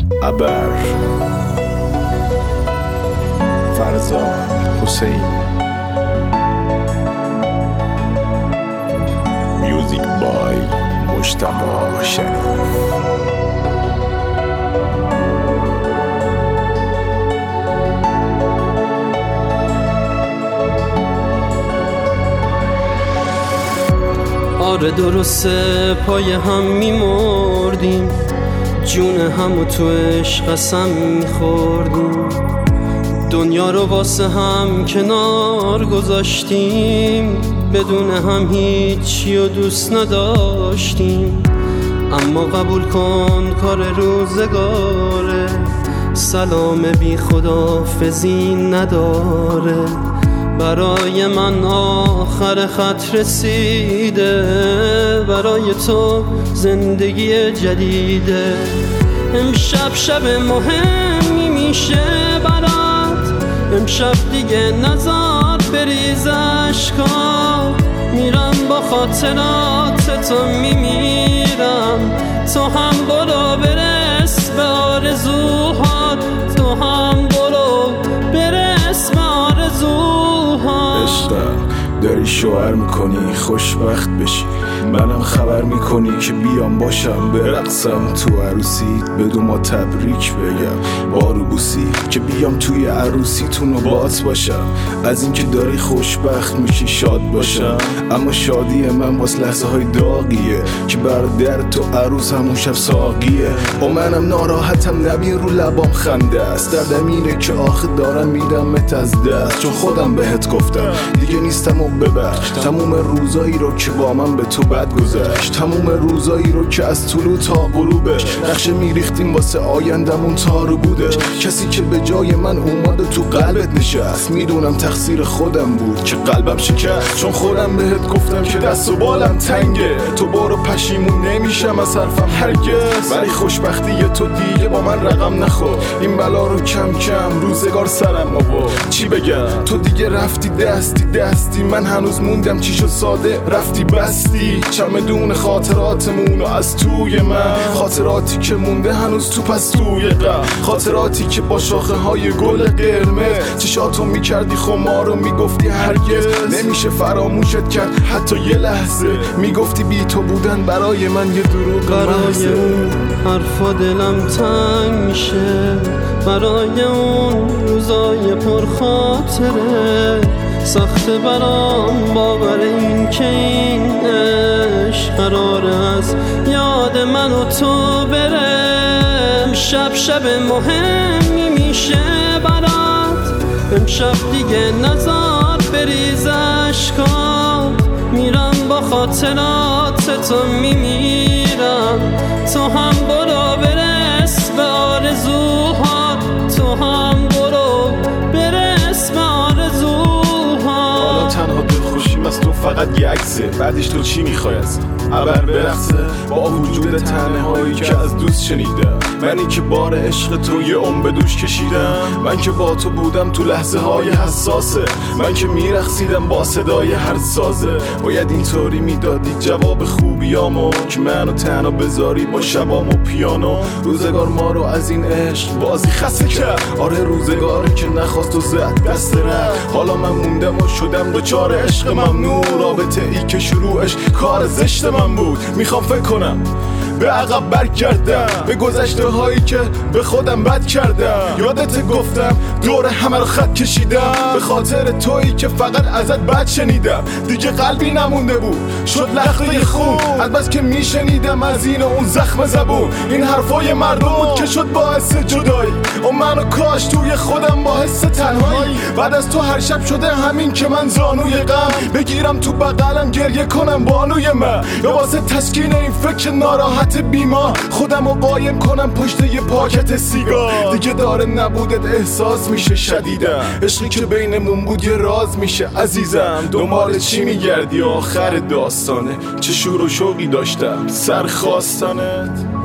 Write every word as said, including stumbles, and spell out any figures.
ابر، فرزاد حسین. میوزیک بای مجتبی شریف. آره درسته پای هم میمردیم، جون همو تو عشق قسم میخوردیم، دنیا رو واسه هم کنار گذاشتیم، بدون هم هیچی و دوست نداشتیم. اما قبول کن کار روزگاره، سلام بی خداحافظی نداره. برای من آخر خط رسیده، برای تو زندگی جدیده. امشب شب مهمی میشه برات، امشب دیگه نزار بریز اشکات. میرم با خاطرات تو میمیرم، تو هم برو برس به آرزوهات، تو هم برو برس به آرزوهات. عشقم داری شوهر میکنی خوشبخت بشی، منم خبر میکنی که بیام باشم برقصم تو عروسیت، بدون ما تبریک بگم با روبوسی، که بیام توی عروسیتون و بات باشم. از اینکه داری خوشبخت میشی شاد باشم، اما شادی من باز لحظه های داغیه که برادر تو عروس همون شب ساقیه. و منم ناراحتم نبین رو لبام خنده است، دردم اینه که آخه دارم میدمت از دست، چون خودم بهت گفتم دیگه نیستم و ببخش. تموم روزایی رو که با من به تو بد گذشت، تموم روزایی رو که از طلوع تا غروبش نقشه میریختیم واسه آیندمون تا رو بودش. کسی که به جای من اومد و تو قلبت نشست، میدونم تقصیر خودم بود که قلبم شکست، چون خودم بهت گفتم که دست و بالم تنگه. تو برو پشیمون نمیشم از حرفم هرگز، ولی خوشبختی تو دیگه با من رقم نخور. این بلا رو کم کم روزگار سرم آورد، چی بگم تو دیگه رفتی دستی دستی، من هنوز موندم چی شد ساده رفتی بستی. چمدون خاطراتمون از توی من، خاطراتی که مونده هنوز تو پستوی غم، خاطراتی که با شاخه های گل قرمز چشاتو میکردی خمار و میگفتی هرگز نمیشه فراموشت کرد حتی یه لحظه. میگفتی بی تو بودن برای من یه دروغ برای اون حرفا دلم تنگ میشه، برای اون روزای پر خاطره. سخته برام باور این که این عشق قراره از یاد من و تو بره. شب شب مهمی میشه برات، امشب دیگه نزار بریز اشکات. میرم با خاطرات تو میمیرم، تو هم برو برس به آرزوهات، تو هم برو برس به آرزوهات. حالا تنها دلخوشیم از تو فقط یه عکسه، بعدش تو چی میخوای از ابر برقصه؟ با وجود تنهایی که از دوست شنیدم، منی که بار عشق تو یه عمر به دوش کشیدم، من که با تو بودم تو لحظه های حساسه، من که میرقصیدم با صدای هر سازه. باید اینطوری میدادی جواب خوبیامو که منو تنها بذاری با شبام و پیانو. روزگار ما رو از این عشق بازی خسته کرد، آره روزگاری که نخواست و زد دست رد. حالا من موندم و شدم دوچار عشق ممنوع، رابطه ای که شروعش کار زشت من بود. میخوام فکر کنم به عقب برگردم، به گذشته هایی که به خودم بد کردم. یادت گفتم دور همه رو خط کشیدم، به خاطر تویی که فقط ازت بد شنیدم. دیگه قلبی نمونده بود شد لخته خون، از بس که میشنیدم از این و اون زخم زبون. این حرفای مردم بود که شد باعث جدایی، و منو کاش توی خودم با حس تنهایی. بعد از تو هر شب شده همین که من زانوی غم بگیرم تو بغلم گریه کنم بانوی من، یا واسه تسکین این فکر ناراحت بیمار خودم رو قایم کنم پشت یه پاکت سیگار. دیگه داره نبودت احساس میشه شدیدم، عشقی که بینمون بود یه راز میشه عزیزم. دنبال چی میگردی آخر داستانه؟ چه شور و شوقی داشتم سر خواستنت.